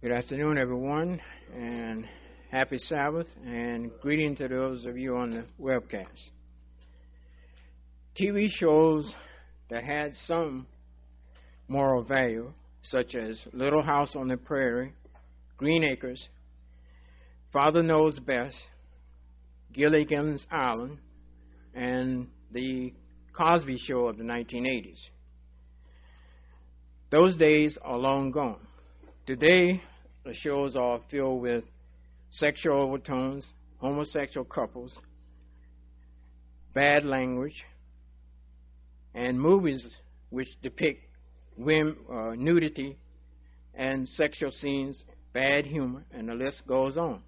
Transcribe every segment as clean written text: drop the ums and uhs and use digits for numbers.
Good afternoon, everyone, and happy Sabbath, and greeting to those of you on the webcast. TV shows that had some moral value, such as Little House on the Prairie, Green Acres, Father Knows Best, Gilligan's Island, and The Cosby Show of the 1980s. Those days are long gone. Today, the shows are filled with sexual overtones, homosexual couples, bad language, and movies which depict nudity and sexual scenes, bad humor, and the list goes on.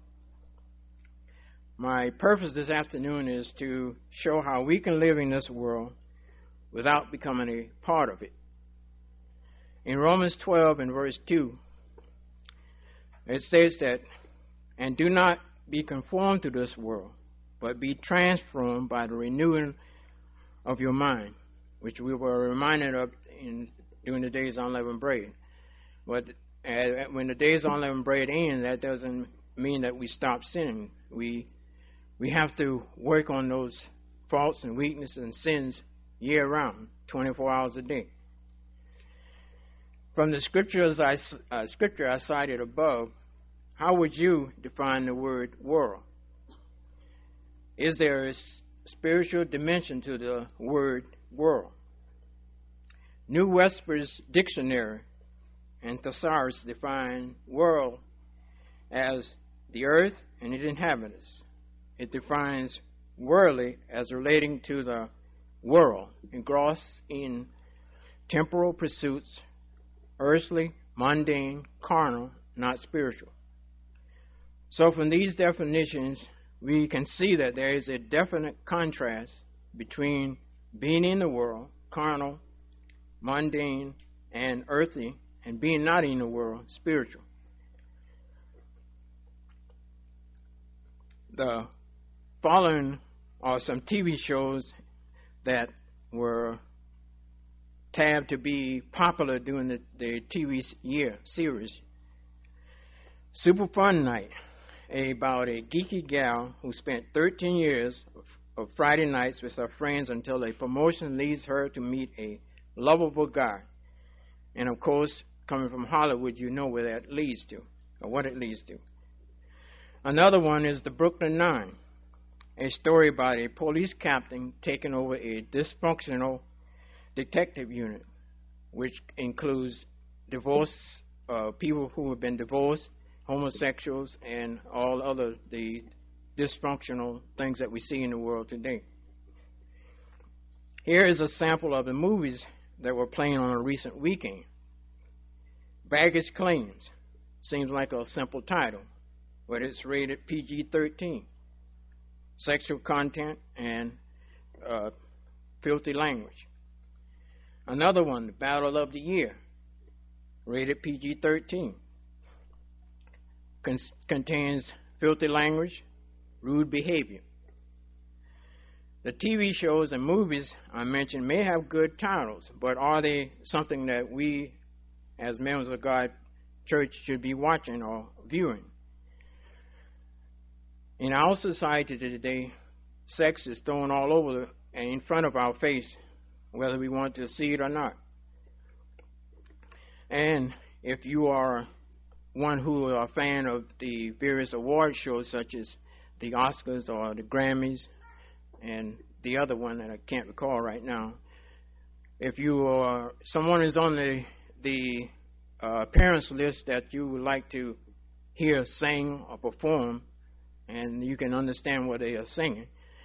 My purpose this afternoon is to show how we can live in this world without becoming a part of it. In Romans 12 and verse 2, it says that, "And do not be conformed to this world, but be transformed by the renewing of your mind," which we were reminded of during the days of unleavened bread. But when the days of unleavened bread end, that doesn't mean that we stop sinning. We have to work on those faults and weaknesses and sins year-round, 24 hours a day. From the scripture I cited above, how would you define the word world? Is there a spiritual dimension to the word world? New Webster's Dictionary and Thesaurus define world as the earth and its inhabitants. It defines worldly as relating to the world, engrossed in temporal pursuits, earthly, mundane, carnal, not spiritual. So from these definitions, we can see that there is a definite contrast between being in the world, carnal, mundane, and earthly, and being not in the world, spiritual. The following are some TV shows that were tabbed to be popular during the TV series. Super Fun Night, about a geeky gal who spent 13 years of Friday nights with her friends until a promotion leads her to meet a lovable guy. And of course, coming from Hollywood, you know where that leads to, or what it leads to. Another one is the Brooklyn Nine, a story about a police captain taking over a dysfunctional detective unit, which includes people who have been divorced, homosexuals, and all other the dysfunctional things that we see in the world today. Here is a sample of the movies that were playing on a recent weekend. Baggage Claims. Seems like a simple title, but it's rated PG-13. Sexual content and filthy language. Another one, The Battle of the Year, rated PG-13. Contains filthy language, rude behavior. The TV shows and movies I mentioned may have good titles, but are they something that we, as members of God Church, should be watching or viewing? In our society today, sex is thrown all over and in front of our face, whether we want to see it or not. And if you are one who are a fan of the various award shows such as the Oscars or the Grammys and the other one that I can't recall right now, if you are someone is on the appearance list that you would like to hear sing or perform, and you can understand what they are singing,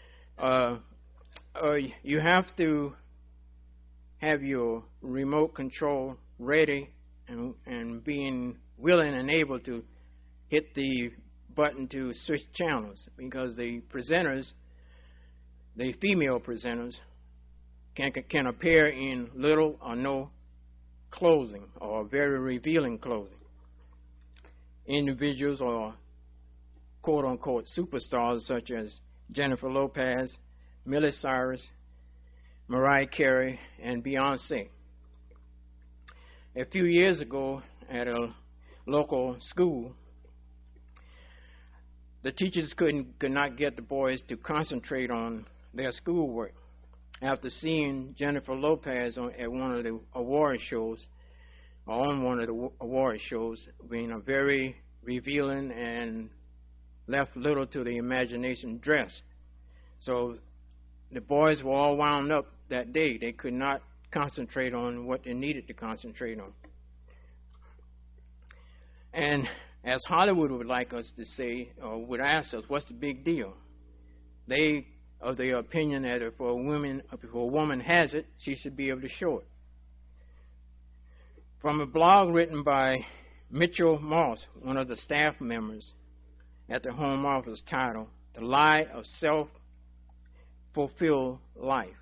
you have to have your remote control ready and being willing and able to hit the button to switch channels, because the presenters, the female presenters, can appear in little or no clothing or very revealing clothing. Individuals or quote-unquote superstars such as Jennifer Lopez, Miley Cyrus, Mariah Carey, and Beyonce. A few years ago, at a local school, the teachers could not get the boys to concentrate on their schoolwork. After seeing Jennifer Lopez at one of the award shows, or on one of the award shows, being a very revealing and left little to the imagination dress. So the boys were all wound up that day. They could not concentrate on what they needed to concentrate on. And as Hollywood would like us to say, or would ask us, what's the big deal? They of the opinion that if a woman has it, she should be able to show it. From a blog written by Mitchell Moss, one of the staff members at the Home Office, titled "The Lie of Self-Fulfilled Life,"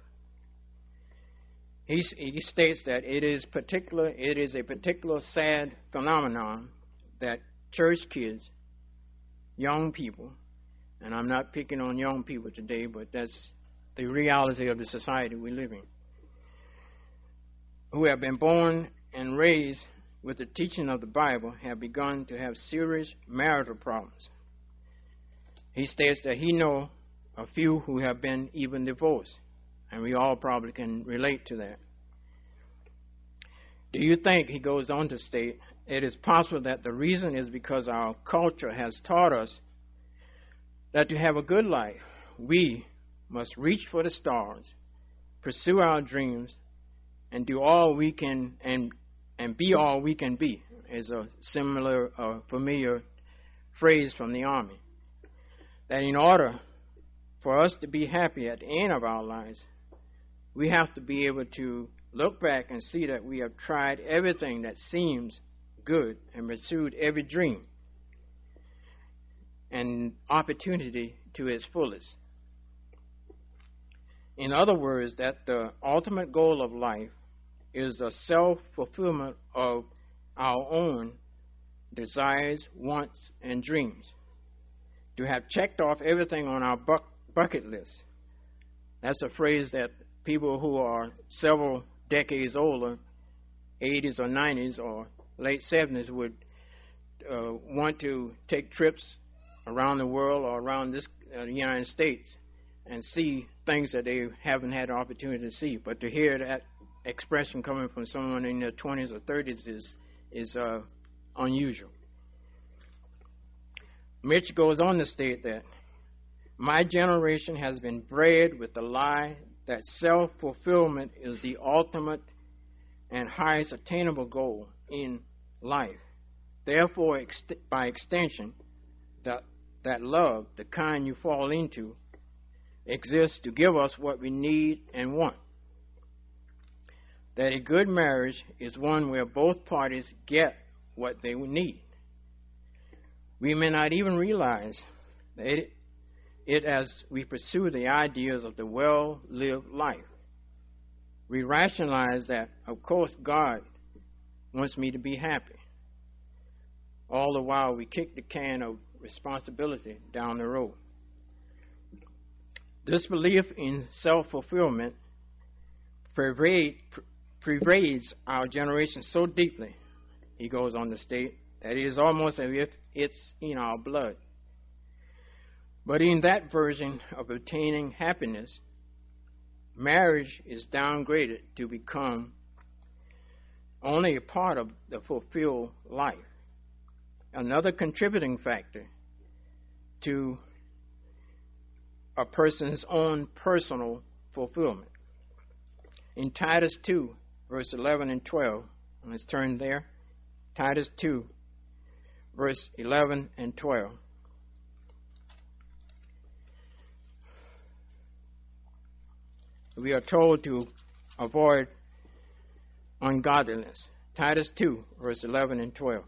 he states that it is a particular sad phenomenon that church kids, young people, and I'm not picking on young people today, but that's the reality of the society we live in, who have been born and raised with the teaching of the Bible, have begun to have serious marital problems. He states that he knows a few who have been even divorced, and we all probably can relate to that. Do you think, he goes on to state, it is possible that the reason is because our culture has taught us that to have a good life, we must reach for the stars, pursue our dreams, and do all we can and be all we can be, is a similar, familiar phrase from the Army. That in order for us to be happy at the end of our lives, we have to be able to look back and see that we have tried everything that seems good and pursued every dream and opportunity to its fullest. In other words, that the ultimate goal of life is the self-fulfillment of our own desires, wants, and dreams. To have checked off everything on our bucket list. That's a phrase that people who are several decades older, 80s or 90s or late 70s, would want to take trips around the world or around this United States and see things that they haven't had the opportunity to see. But to hear that expression coming from someone in their 20s or 30s is unusual. Mitch goes on to state that my generation has been bred with the lie that self-fulfillment is the ultimate and highest attainable goal in life. Therefore, by extension, that love, the kind you fall into, exists to give us what we need and want. That a good marriage is one where both parties get what they need. We may not even realize that it as we pursue the ideas of the well-lived life. We rationalize that, of course, God wants me to be happy. All the while we kick the can of responsibility down the road. This belief in self-fulfillment pervades our generation so deeply, he goes on to state, that it is almost as if it's in our blood. But in that version of obtaining happiness, marriage is downgraded to become only a part of the fulfilled life, another contributing factor to a person's own personal fulfillment. In Titus 2, verse 11 and 12, let's turn there. Titus 2, verse 11 and 12. We are told to avoid ungodliness. Titus 2, verse 11 and 12.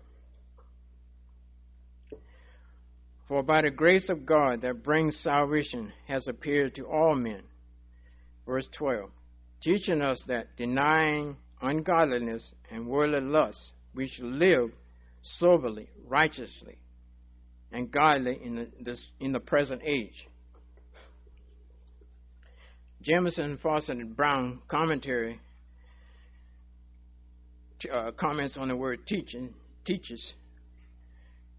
For by the grace of God that brings salvation has appeared to all men. Verse 12. Teaching us that denying ungodliness and worldly lusts, we should live soberly, righteously, and godly in the present age. Jameson, Fawcett, and Brown commentary comments on the word teaches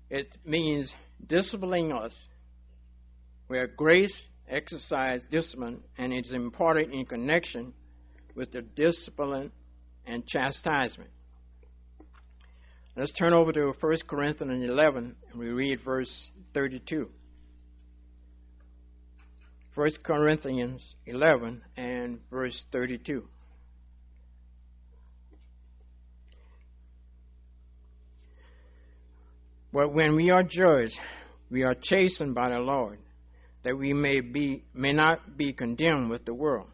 It means disciplining us, where grace exercises discipline and is imparted in connection with the discipline and chastisement. Let's turn over to 1 Corinthians 11, and we read verse 32. 1 Corinthians 11 and verse 32. But when we are judged, we are chastened by the Lord, that we may not be condemned with the world.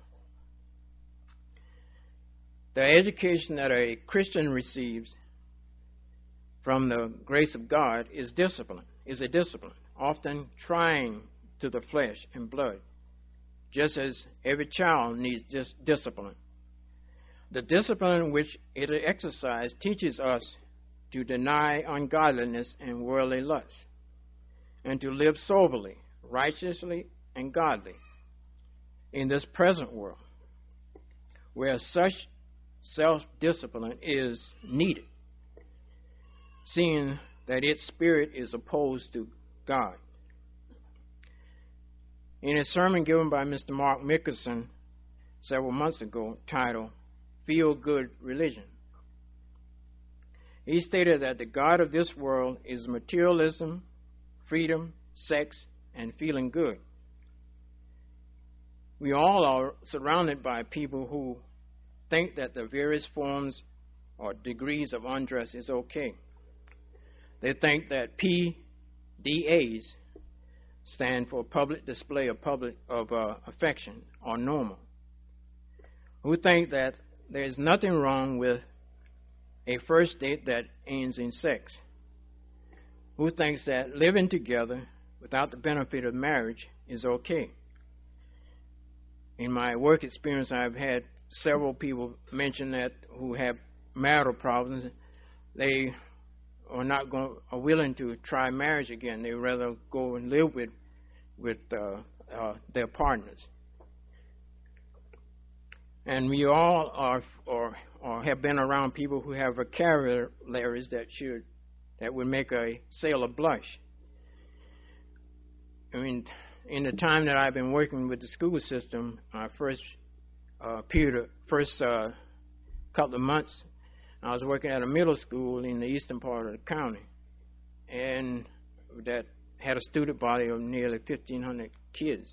The education that a Christian receives from the grace of God is a discipline, often trying to the flesh and blood, just as every child needs discipline. The discipline which it exercises teaches us to deny ungodliness and worldly lust, and to live soberly, righteously, and godly in this present world, where such self-discipline is needed, seeing that its spirit is opposed to God. In a sermon given by Mr. Mark Mickelson several months ago, titled Feel Good Religion, he stated that the God of this world is materialism, freedom, sex, and feeling good. We all are surrounded by people who think that the various forms or degrees of undress is okay. They think that PDAs stand for public display of affection or normal. Who think that there is nothing wrong with a first date that ends in sex. Who thinks that living together without the benefit of marriage is okay. In my work experience, I've had several people mention that who have marital problems. They are willing to try marriage again. They rather go and live with their partners. And we all are have been around people who have vocabularies that would make a sailor blush. I mean, in the time that I've been working with the school system, first couple of months, I was working at a middle school in the eastern part of the county, and that had a student body of nearly 1,500 kids.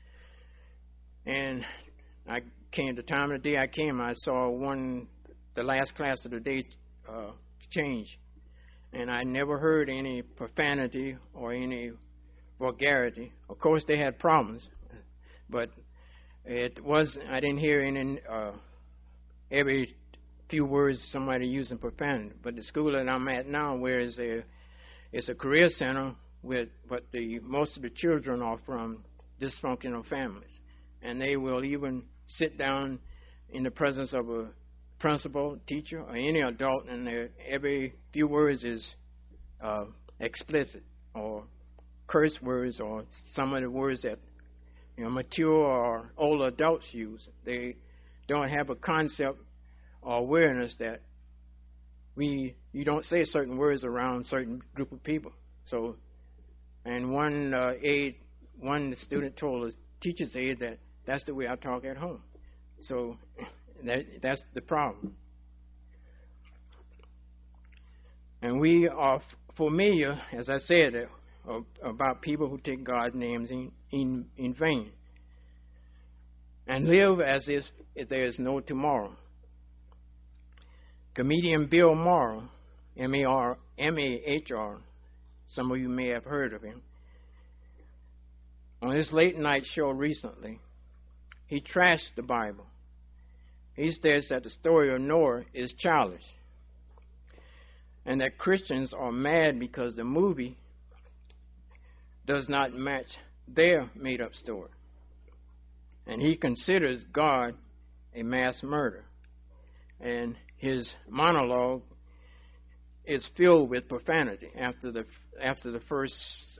And the time of the day I came, I saw the last class of the day change, and I never heard any profanity or any vulgarity. Of course, they had problems, but I didn't hear any every few words somebody using profanity. But the school that I'm at now, where it's a career center, but most of the children are from dysfunctional families, and they will even sit down in the presence of a principal, teacher, or any adult, and every few words is explicit or curse words or some of the words that mature or older adults use. They don't have a concept or awareness that you don't say certain words around certain group of people. So, and one student told us, teacher's aide, that that's the way I talk at home. So that's the problem. And we are familiar, as I said, about people who take God's names in vain and live as if there is no tomorrow. Comedian Bill Maher, M-A-H-R, some of you may have heard of him, on his late night show recently, he trashed the Bible. He says that the story of Noah is childish, and that Christians are mad because the movie does not match their made-up story. And he considers God a mass murderer. And his monologue is filled with profanity after the first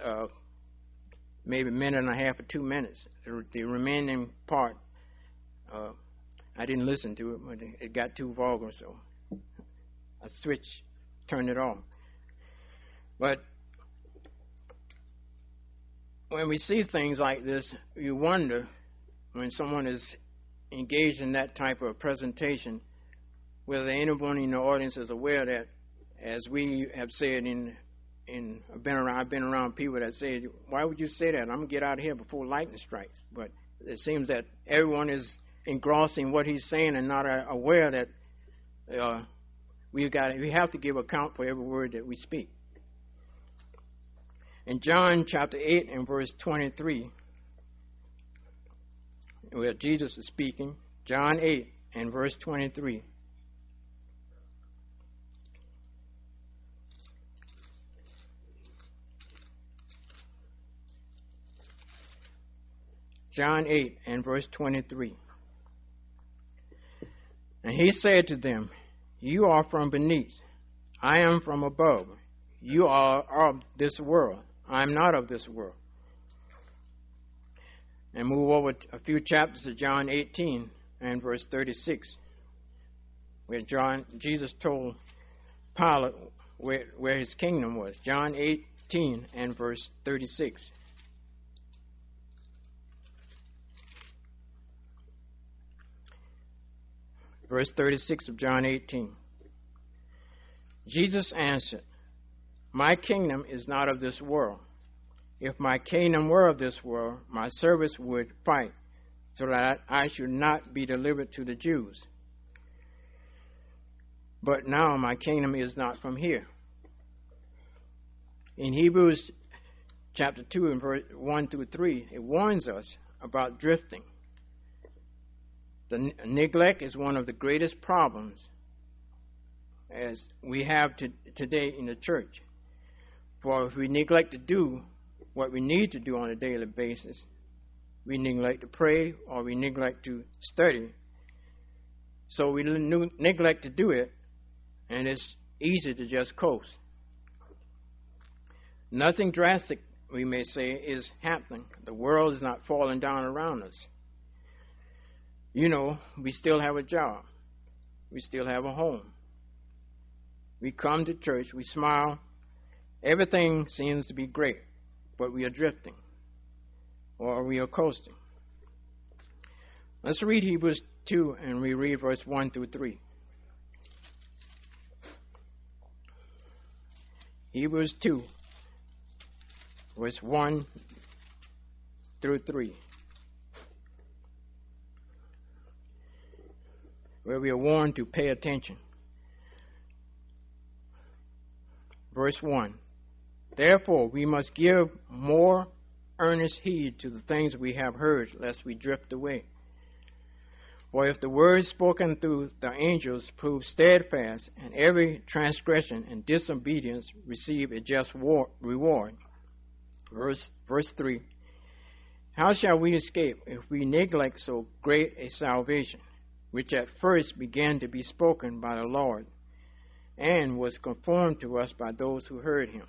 maybe minute and a half or 2 minutes. The remaining part, I didn't listen to it, but it got too vulgar, so I turned it off. But when we see things like this, you wonder when someone is engaged in that type of presentation, whether anyone in the audience is aware that, as we have said I've been around people that say, "Why would you say that? I'm gonna get out of here before lightning strikes." But it seems that everyone is engrossed in what he's saying and not aware that we have to give account for every word that we speak. In John chapter 8 and verse 23, where Jesus is speaking, John 8 and verse 23. John 8 and verse 23. And he said to them, "You are from beneath, I am from above. You are of this world, I am not of this world." And move over a few chapters to John 18 and verse 36, where Jesus told Pilate where his kingdom was. John 18 and verse 36. Verse 36 of John 18. Jesus answered, "My kingdom is not of this world. If my kingdom were of this world, my servants would fight so that I should not be delivered to the Jews. But now my kingdom is not from here." In Hebrews chapter 2 and verse 1 through 3, it warns us about drifting. The neglect is one of the greatest problems as we have today in the church. For if we neglect to do what we need to do on a daily basis, we neglect to pray or we neglect to study. So we neglect to do it, and it's easy to just coast. Nothing drastic, we may say, is happening. The world is not falling down around us. You know, we still have a job. We still have a home. We come to church, we smile. Everything seems to be great, but we are drifting or we are coasting. Let's read Hebrews 2 and we read verse 1 through 3. Hebrews 2, verse 1 through 3. Where we are warned to pay attention. Verse 1. Therefore, we must give more earnest heed to the things we have heard, lest we drift away. For if the words spoken through the angels prove steadfast, and every transgression and disobedience receive a just reward. Verse 3. How shall we escape if we neglect so great a salvation, which at first began to be spoken by the Lord, and was conformed to us by those who heard him?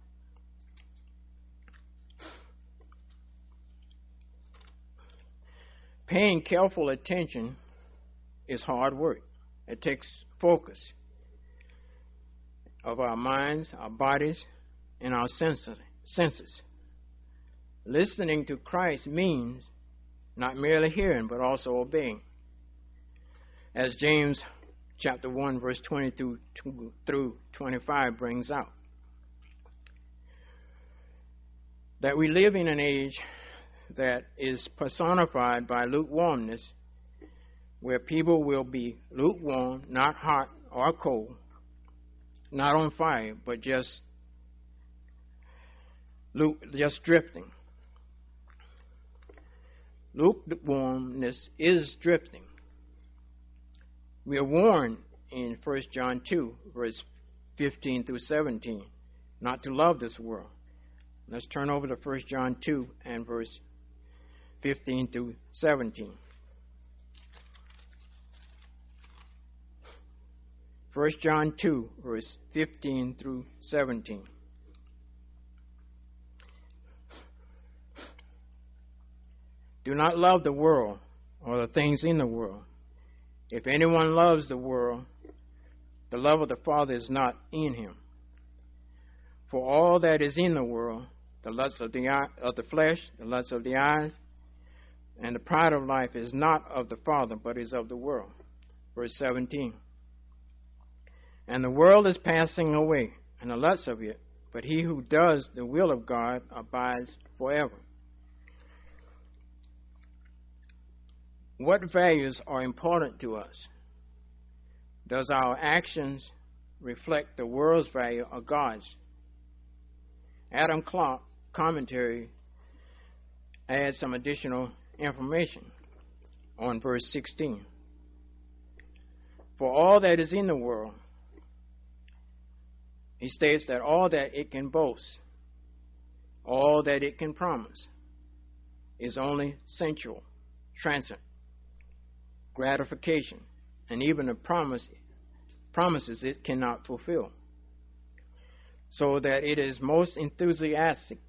Paying careful attention is hard work. It takes focus of our minds, our bodies, and our senses. Listening to Christ means not merely hearing, but also obeying. As James chapter 1, verse 20 through 25 brings out. That we live in an age that is personified by lukewarmness, where people will be lukewarm, not hot or cold, not on fire, but just drifting. Lukewarmness is drifting. We are warned in 1 John 2, verse 15 through 17, not to love this world. Let's turn over to 1 John 2 and verse 15 through 17. 1 John 2, verse 15 through 17. Do not love the world or the things in the world. If anyone loves the world, the love of the Father is not in him. For all that is in the world, the lust of the flesh, the lust of the eyes, and the pride of life is not of the Father, but is of the world. Verse 17. And the world is passing away, and the lust of it, but he who does the will of God abides forever. What values are important to us? Does our actions reflect the world's value or God's? Adam Clarke commentary adds some additional information on verse 16. For all that is in the world, he states that all that it can boast, all that it can promise, is only sensual, transient, gratification, and even the promises it cannot fulfill. So that it is most enthusiastic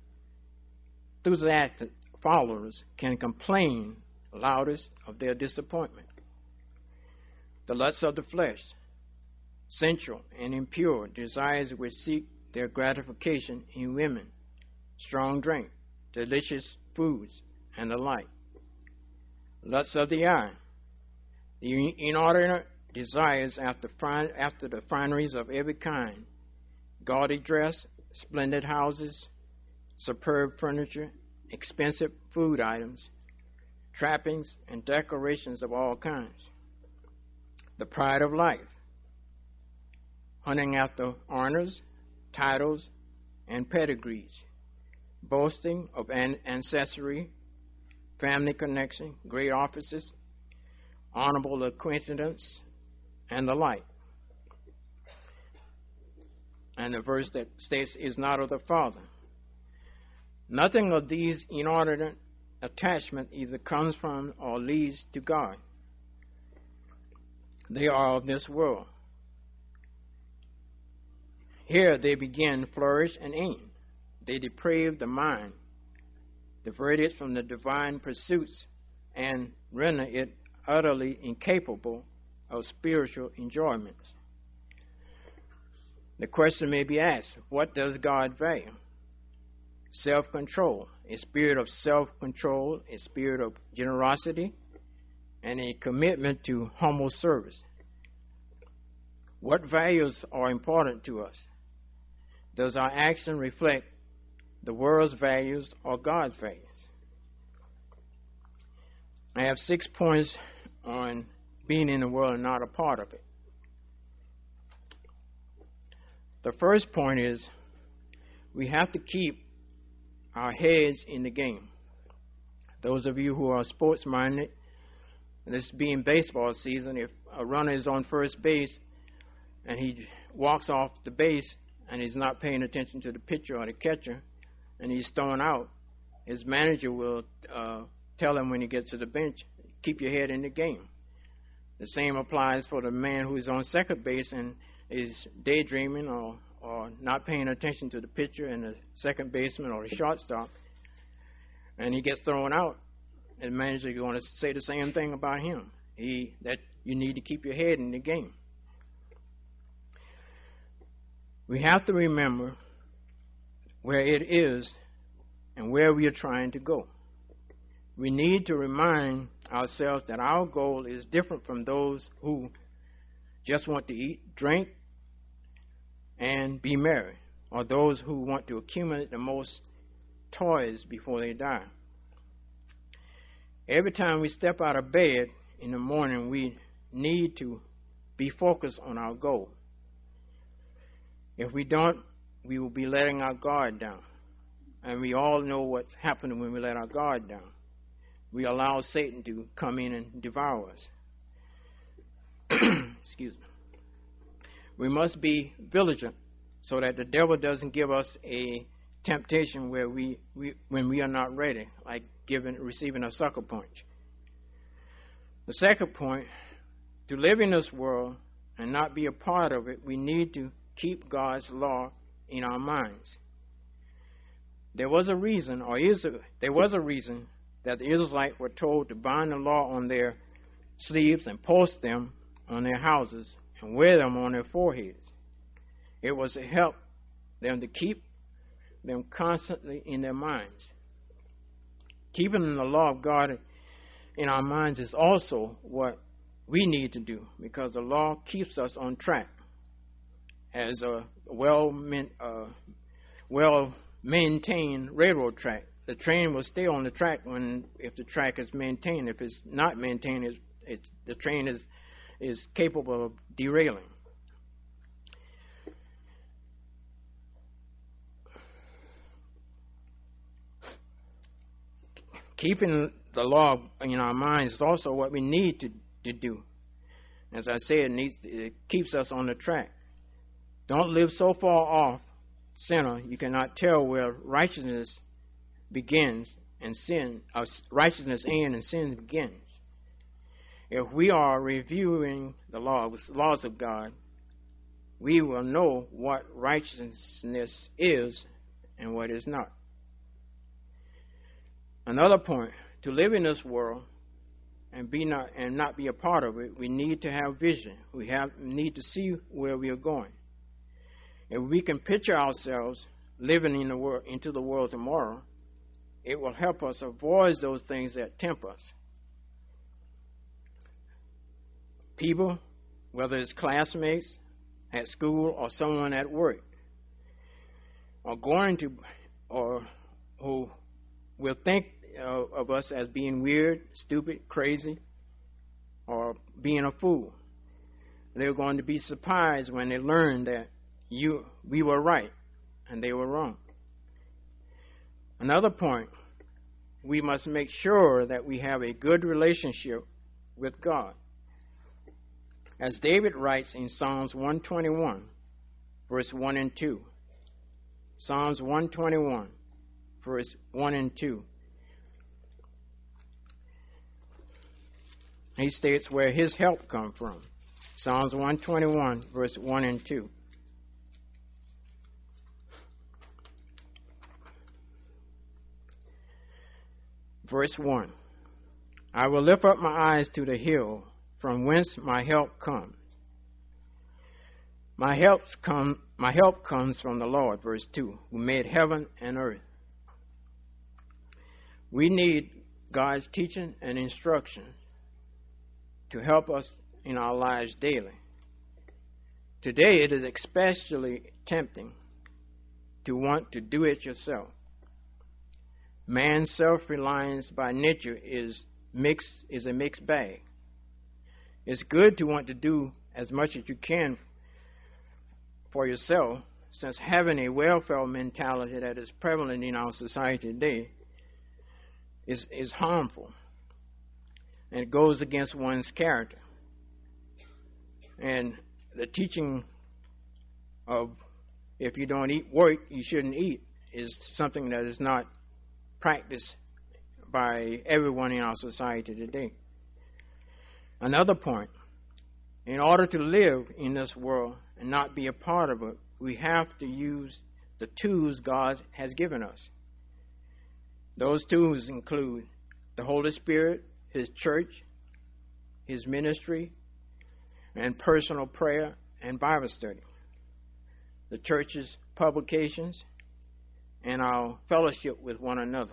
followers can complain loudest of their disappointment. The lusts of the flesh, sensual and impure desires which seek their gratification in women, strong drink, delicious foods, and the like. Lusts of the eye, the inordinate desires after the fineries of every kind, gaudy dress, splendid houses, superb furniture, expensive food items, trappings, and decorations of all kinds. The pride of life, hunting after honors, titles, and pedigrees, boasting of ancestry, family connection, great offices, honorable acquaintance, and the like. And the verse that states is not of the Father. Nothing of these inordinate attachment either comes from or leads to God. They are of this world. Here they begin, flourish, and aim. They deprave the mind, divert it from the divine pursuits, and render it utterly incapable of spiritual enjoyments. The question may be asked, what does God value? Self-control, a spirit of self-control, a spirit of generosity, and a commitment to humble service. What values are important to us? Does our action reflect the world's values or God's values? I have 6 points on being in the world and not a part of it. The first point is we have to keep our heads in the game. Those of you who are sports-minded, this being baseball season, if a runner is on first base and he walks off the base and he's not paying attention to the pitcher or the catcher and he's thrown out, his manager will tell him when he gets to the bench, keep your head in the game. The same applies for the man who is on second base and is daydreaming or not paying attention to the pitcher and the second baseman or the shortstop, and he gets thrown out. The manager is going to say the same thing about him. That you need to keep your head in the game. We have to remember where it is and where we are trying to go. We need to remind ourselves that our goal is different from those who just want to eat, drink, and be merry, or those who want to accumulate the most toys before they die. Every time we step out of bed in the morning, we need to be focused on our goal. If we don't, we will be letting our guard down. And we all know what's happening when we let our guard down. We allow Satan to come in and devour us. Excuse me. We must be vigilant so that the devil doesn't give us a temptation where when we are not ready, like receiving a sucker punch. The second point, to live in this world and not be a part of it, we need to keep God's law in our minds. There was a reason that the Israelites were told to bind the law on their sleeves and post them on their houses and wear them on their foreheads. It was to help them to keep them constantly in their minds. Keeping the law of God in our minds is also what we need to do, because the law keeps us on track. As a well-maintained railroad track, the train will stay on the track if the track is maintained. If it's not maintained, the train is capable of derailing. Keeping the law in our minds is also what we need to do. As I said, it keeps us on the track. Don't live so far off, sinner, you cannot tell where righteousness begins and righteousness ends and sin begins. If we are reviewing the laws of God, we will know what righteousness is and what is not. Another point, to live in this world and not be a part of it, we need to have vision. We need to see where we are going. If we can picture ourselves living into the world tomorrow, it will help us avoid those things that tempt us. People, whether it's classmates at school or someone at work, who will think of us as being weird, stupid, crazy, or being a fool. They're going to be surprised when they learn that we were right and they were wrong. Another point, we must make sure that we have a good relationship with God. As David writes in Psalms 121, verse 1 and 2. Psalms 121, verse 1 and 2. He states where his help comes from. Psalms 121, verse 1 and 2. Verse 1. I will lift up my eyes to the hill, from whence my help comes. My help comes from the Lord, verse 2, who made heaven and earth. We need God's teaching and instruction to help us in our lives daily. Today it is especially tempting to want to do it yourself. Man's self-reliance by nature is a mixed bag. It's good to want to do as much as you can for yourself, since having a welfare mentality that is prevalent in our society today is harmful, and it goes against one's character. And the teaching of if you don't eat work, you shouldn't eat is something that is not practiced by everyone in our society today. Another point, in order to live in this world and not be a part of it, we have to use the tools God has given us. Those tools include the Holy Spirit, His church, His ministry, and personal prayer and Bible study, the church's publications, and our fellowship with one another.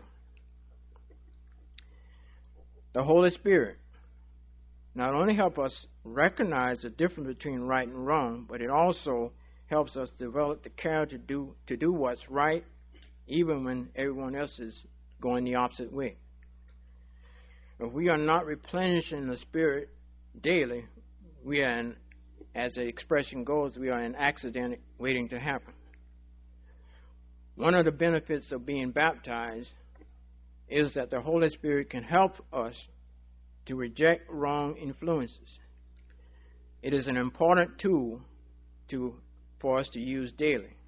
The Holy Spirit not only helps us recognize the difference between right and wrong, but it also helps us develop the character to do what's right, even when everyone else is going the opposite way. If we are not replenishing the Spirit daily, we are, as the expression goes, we are an accident waiting to happen. One of the benefits of being baptized is that the Holy Spirit can help us to reject wrong influences. It is an important tool for us to use daily.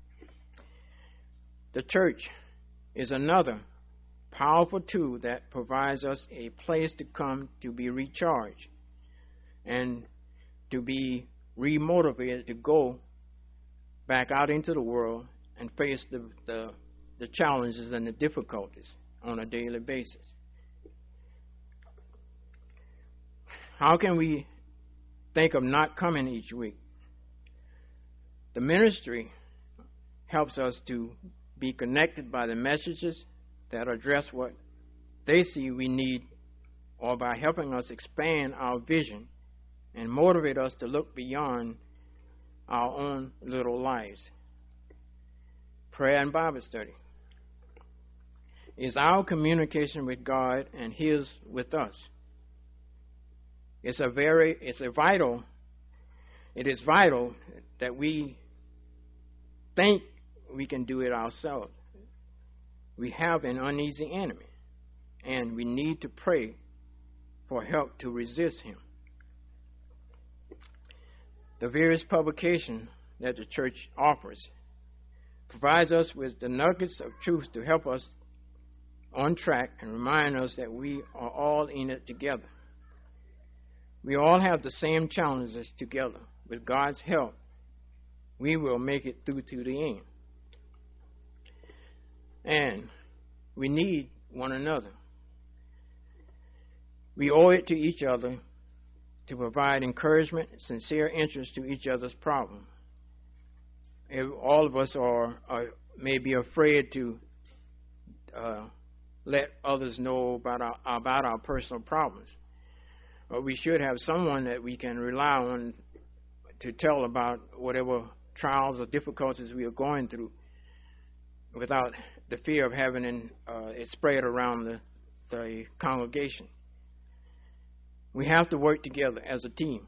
The church is another powerful tool that provides us a place to come to be recharged and to be remotivated to go back out into the world and face the challenges and the difficulties on a daily basis. How can we think of not coming each week? The ministry helps us to be connected by the messages that address what they see we need, or by helping us expand our vision and motivate us to look beyond our own little lives. Prayer and Bible study is our communication with God and His with us. It is vital that we think we can do it ourselves. We have an uneasy enemy, and we need to pray for help to resist him. The various publications that the church offers provides us with the nuggets of truth to help us on track and remind us that we are all in it together. We all have the same challenges together. With God's help, we will make it through to the end. And we need one another. We owe it to each other to provide encouragement, sincere interest to each other's problem. All of us may be afraid to let others know about our personal problems. But we should have someone that we can rely on to tell about whatever trials or difficulties we are going through without the fear of having it spread around the congregation. We have to work together as a team.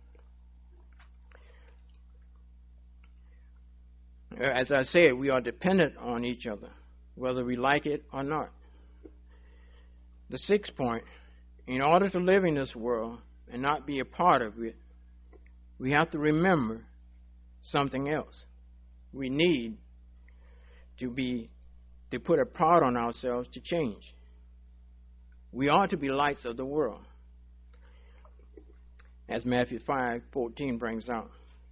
As I said, we are dependent on each other, whether we like it or not. The sixth point, in order to live in this world and not be a part of it, we have to remember something else. We need to put a part on ourselves to change. We ought to be lights of the world, as Matthew 5:14 brings out.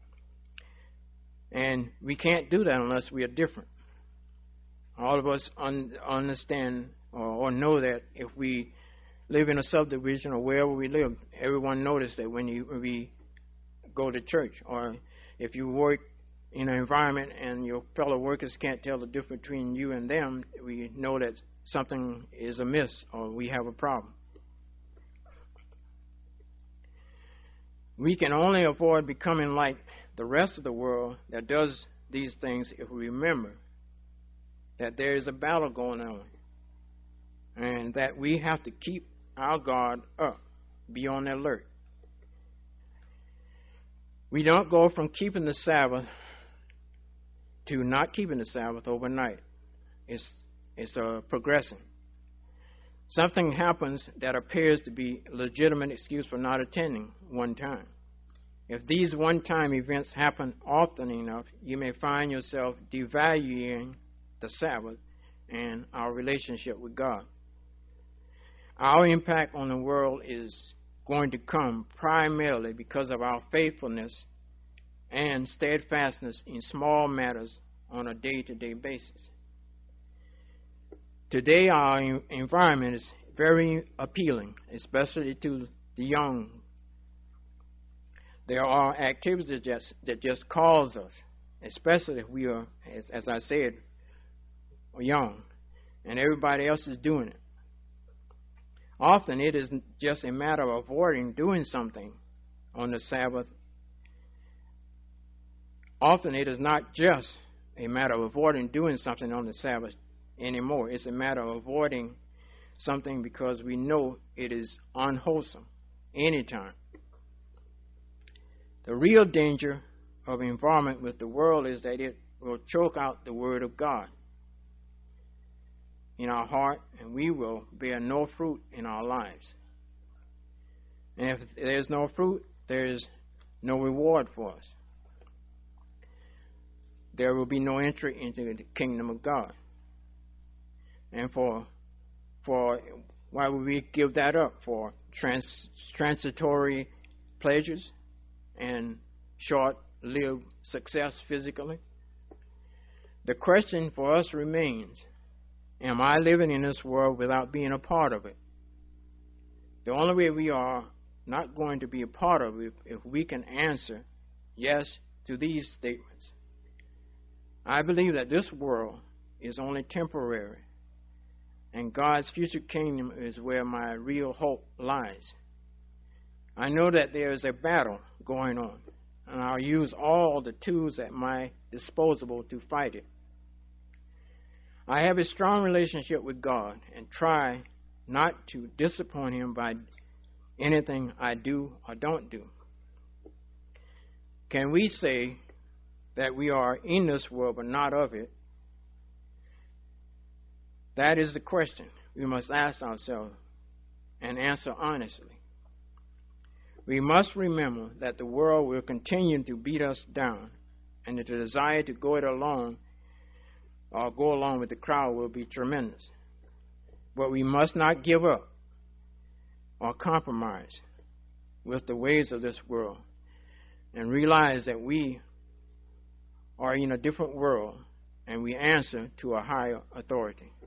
And we can't do that unless we are different. All of us understand or know that if we live in a subdivision or wherever we live, everyone notices that when we go to church, or if you work in an environment and your fellow workers can't tell the difference between you and them, we know that something is amiss or we have a problem. We can only avoid becoming like the rest of the world that does these things if we remember that there is a battle going on and that we have to keep our guard up, be on alert. We don't go from keeping the Sabbath to not keeping the Sabbath overnight. It's progressing. Something happens that appears to be a legitimate excuse for not attending one time. If these one-time events happen often enough, you may find yourself devaluing the Sabbath and our relationship with God. Our impact on the world is going to come primarily because of our faithfulness and steadfastness in small matters on a day-to-day basis. Today, our environment is very appealing, especially to the young. There are activities that just calls us, especially if we are, as I said, young, and everybody else is doing it. Often it is just a matter of avoiding doing something on the Sabbath. Often it is not just a matter of avoiding doing something on the Sabbath anymore. It's a matter of avoiding something because we know it is unwholesome anytime. The real danger of involvement with the world is that it will choke out the Word of God in our heart, and we will bear no fruit in our lives. And if there's no fruit, there is no reward for us. There will be no entry into the kingdom of God. And for why would we give that up? For transitory pleasures and short-lived success physically? The question for us remains, am I living in this world without being a part of it? The only way we are not going to be a part of it if we can answer yes to these statements. I believe that this world is only temporary, and God's future kingdom is where my real hope lies. I know that there is a battle going on, and I'll use all the tools at my disposal to fight it. I have a strong relationship with God and try not to disappoint Him by anything I do or don't do. Can we say that we are in this world but not of it? That is the question we must ask ourselves and answer honestly. We must remember that the world will continue to beat us down, and the desire to go it alone or go along with the crowd will be tremendous. But we must not give up or compromise with the ways of this world and realize that we are in a different world and we answer to a higher authority.